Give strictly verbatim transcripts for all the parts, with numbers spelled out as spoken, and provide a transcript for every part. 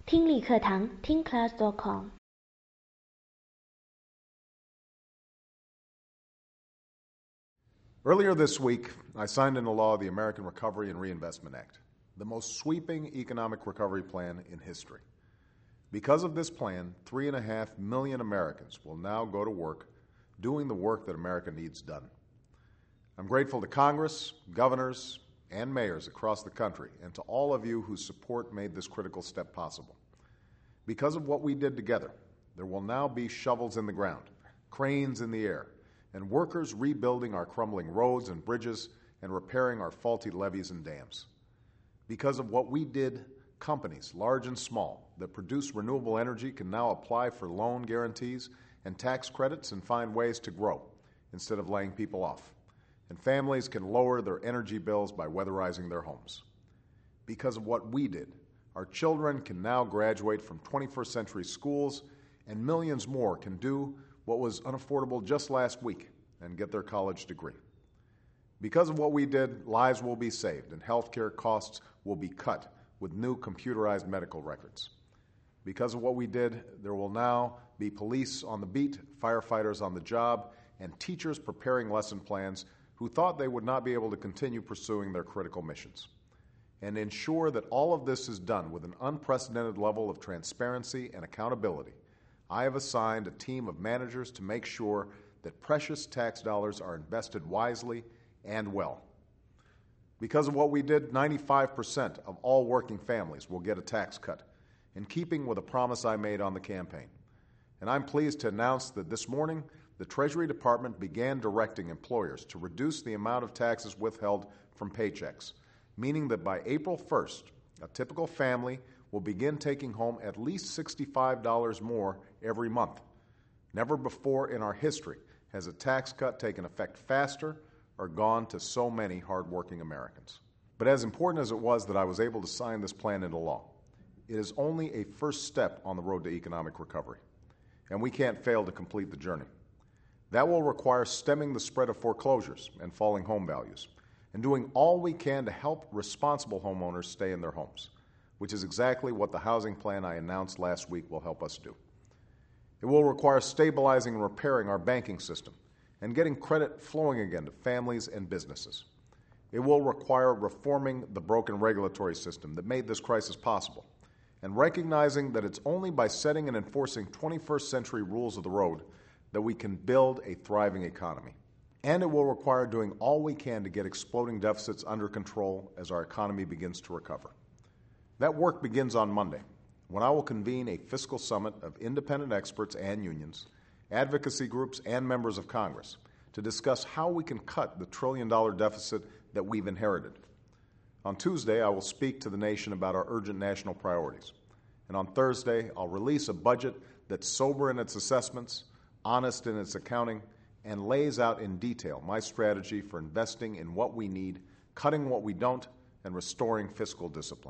听力课堂听 class dot com。 Earlier this week, I signed into law the American Recovery and Reinvestment Act, the most sweeping economic recovery plan in history. Because of this plan, three and a half million Americans will now go to work doing the work that America needs done. I'm grateful to Congress, governors, and mayors across the country, and to all of you whose support made this critical step possible. Because of what we did together, there will now be shovels in the ground, cranes in the air, and workers rebuilding our crumbling roads and bridges and repairing our faulty levees and dams. Because of what we did, companies, large and small, that produce renewable energy can now apply for loan guarantees and tax credits and find ways to grow instead of laying people off. And families can lower their energy bills by weatherizing their homes. Because of what we did, our children can now graduate from twenty-first century schools, and millions more can do what was unaffordable just last week and get their college degree. Because of what we did, lives will be saved and healthcare costs will be cut with new computerized medical records. Because of what we did, there will now be police on the beat, firefighters on the job, and teachers preparing lesson plans who thought they would not be able to continue pursuing their critical missions. And ensure that all of this is done with an unprecedented level of transparency and accountability, I have assigned a team of managers to make sure that precious tax dollars are invested wisely and well. Because of what we did, ninety-five percent of all working families will get a tax cut, in keeping with a promise I made on the campaign. And I'm pleased to announce that this morning, the Treasury Department began directing employers to reduce the amount of taxes withheld from paychecks, meaning that by April first, a typical family will begin taking home at least sixty-five dollars more every month. Never before in our history has a tax cut taken effect faster or gone to so many hardworking Americans. But as important as it was that I was able to sign this plan into law, it is only a first step on the road to economic recovery, and we can't fail to complete the journey. That will require stemming the spread of foreclosures and falling home values, and doing all we can to help responsible homeowners stay in their homes, which is exactly what the housing plan I announced last week will help us do. It will require stabilizing and repairing our banking system and getting credit flowing again to families and businesses. It will require reforming the broken regulatory system that made this crisis possible and recognizing that it's only by setting and enforcing twenty-first century rules of the road that we can build a thriving economy. And it will require doing all we can to get exploding deficits under control as our economy begins to recover. That work begins on Monday, when I will convene a fiscal summit of independent experts and unions, advocacy groups, and members of Congress to discuss how we can cut the trillion-dollar deficit that we've inherited. On Tuesday, I will speak to the nation about our urgent national priorities. And on Thursday, I'll release a budget that's sober in its assessments, honest in its accounting, and lays out in detail my strategy for investing in what we need, cutting what we don't, and restoring fiscal discipline.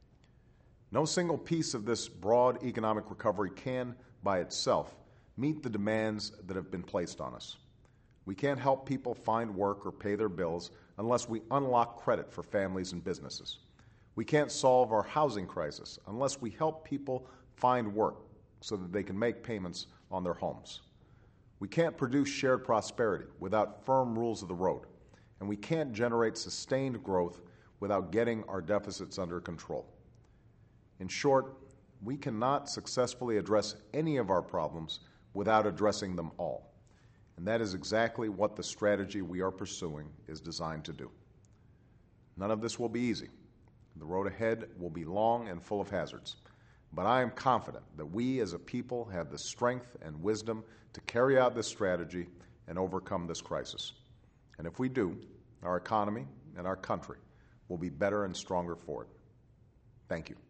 No single piece of this broad economic recovery can, by itself, meet the demands that have been placed on us. We can't help people find work or pay their bills unless we unlock credit for families and businesses. We can't solve our housing crisis unless we help people find work so that they can make payments on their homes. We can't produce shared prosperity without firm rules of the road, and we can't generate sustained growth without getting our deficits under control. In short, we cannot successfully address any of our problems without addressing them all, and that is exactly what the strategy we are pursuing is designed to do. None of this will be easy. The road ahead will be long and full of hazards. But I am confident that we as a people have the strength and wisdom to carry out this strategy and overcome this crisis. And if we do, our economy and our country will be better and stronger for it. Thank you.